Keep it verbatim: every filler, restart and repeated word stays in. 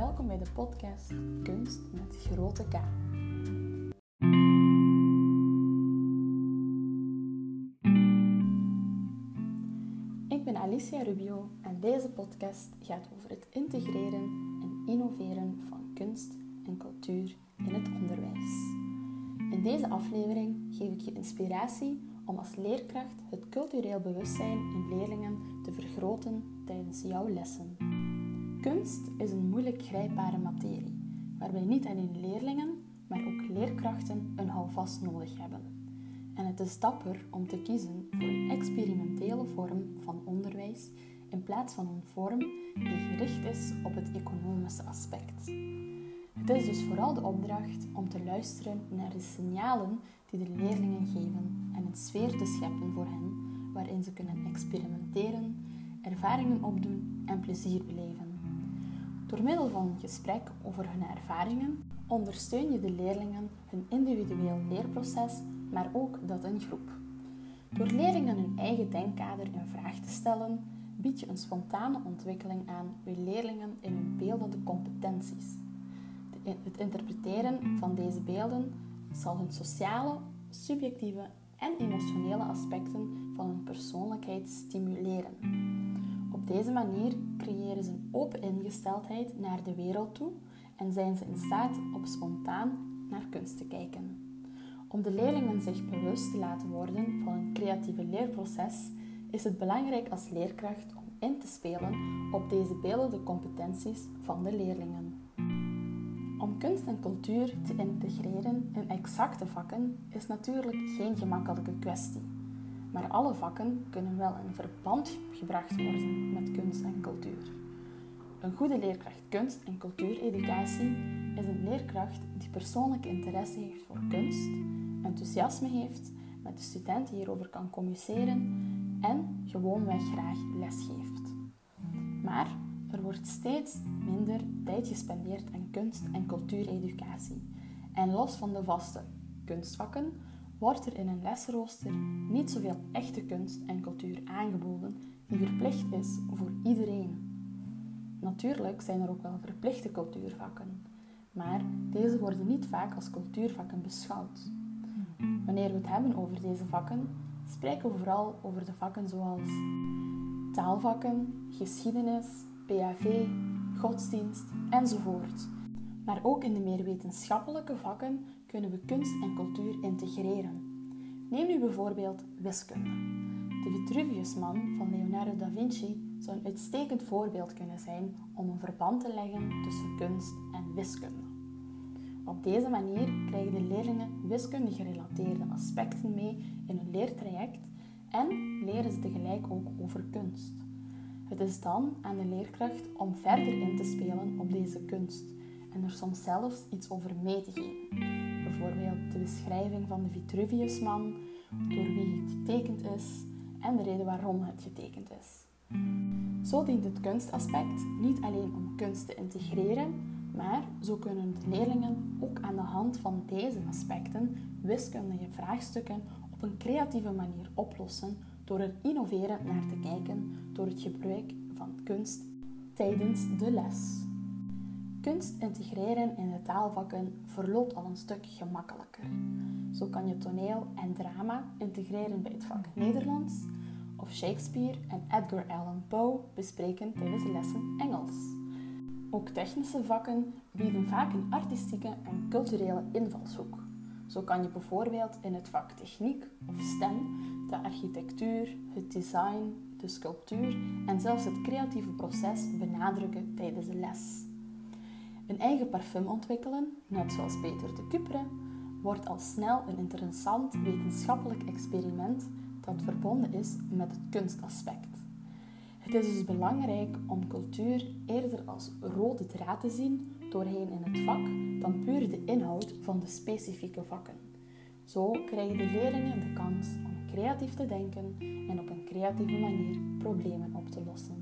welkom bij de podcast Kunst met grote K. Ik ben Alicia Rubio en deze podcast gaat over het integreren en innoveren van kunst en cultuur in het onderwijs. In deze aflevering geef ik je inspiratie om als leerkracht het cultureel bewustzijn in leerlingen te vergroten tijdens jouw lessen. Kunst is een moeilijk grijpbare materie, waarbij niet alleen leerlingen, maar ook leerkrachten een houvast nodig hebben. En het is dapper om te kiezen voor een experimentele vorm van onderwijs in plaats van een vorm die gericht is op het economische aspect. Het is dus vooral de opdracht om te luisteren naar de signalen die de leerlingen geven en een sfeer te scheppen voor hen waarin ze kunnen experimenteren, ervaringen opdoen en plezier beleven. Door middel van een gesprek over hun ervaringen ondersteun je de leerlingen hun individueel leerproces, maar ook dat in groep. Door leerlingen hun eigen denkkader in vraag te stellen, bied je een spontane ontwikkeling aan bij leerlingen in hun beeldende competenties. De, het interpreteren van deze beelden zal hun sociale, subjectieve en emotionele aspecten van hun persoonlijkheid stimuleren. Op deze manier creëren ze een open ingesteldheid naar de wereld toe en zijn ze in staat om spontaan naar kunst te kijken. Om de leerlingen zich bewust te laten worden van een creatieve leerproces, is het belangrijk als leerkracht om in te spelen op deze beeldende competenties van de leerlingen. Om kunst en cultuur te integreren in exacte vakken is natuurlijk geen gemakkelijke kwestie. Maar alle vakken kunnen wel in verband gebracht worden met kunst en cultuur. Een goede leerkracht kunst- en cultuureducatie is een leerkracht die persoonlijk interesse heeft voor kunst, enthousiasme heeft, met de studenten hierover kan communiceren en gewoonweg graag lesgeeft. Maar er wordt steeds minder tijd gespendeerd aan kunst- en cultuureducatie. En los van de vaste kunstvakken wordt er in een lesrooster niet zoveel echte kunst en cultuur aangeboden die verplicht is voor iedereen. Natuurlijk zijn er ook wel verplichte cultuurvakken, maar deze worden niet vaak als cultuurvakken beschouwd. Wanneer we het hebben over deze vakken, spreken we vooral over de vakken zoals taalvakken, geschiedenis, P H V, godsdienst enzovoort. Maar ook in de meer wetenschappelijke vakken kunnen we kunst en cultuur integreren. Neem nu bijvoorbeeld wiskunde. De Vitruviusman van Leonardo da Vinci zou een uitstekend voorbeeld kunnen zijn om een verband te leggen tussen kunst en wiskunde. Op deze manier krijgen de leerlingen wiskunde-gerelateerde aspecten mee in hun leertraject en leren ze tegelijk ook over kunst. Het is dan aan de leerkracht om verder in te spelen op deze kunst en er soms zelfs iets over mee te geven. Bijvoorbeeld de beschrijving van de Vitruviusman, door wie het getekend is en de reden waarom het getekend is. Zo dient het kunstaspect niet alleen om kunst te integreren, maar zo kunnen de leerlingen ook aan de hand van deze aspecten wiskundige vraagstukken op een creatieve manier oplossen door er innoverend naar te kijken door het gebruik van kunst tijdens de les. Kunst integreren in de taalvakken verloopt al een stuk gemakkelijker. Zo kan je toneel en drama integreren bij het vak Nederlands of Shakespeare en Edgar Allan Poe bespreken tijdens de lessen Engels. Ook technische vakken bieden vaak een artistieke en culturele invalshoek. Zo kan je bijvoorbeeld in het vak techniek of STEM de architectuur, het design, de sculptuur en zelfs het creatieve proces benadrukken tijdens de les. Een eigen parfum ontwikkelen, net zoals Peter de Cupre, wordt al snel een interessant wetenschappelijk experiment dat verbonden is met het kunstaspect. Het is dus belangrijk om cultuur eerder als rode draad te zien doorheen in het vak dan puur de inhoud van de specifieke vakken. Zo krijgen de leerlingen de kans om creatief te denken en op een creatieve manier problemen op te lossen.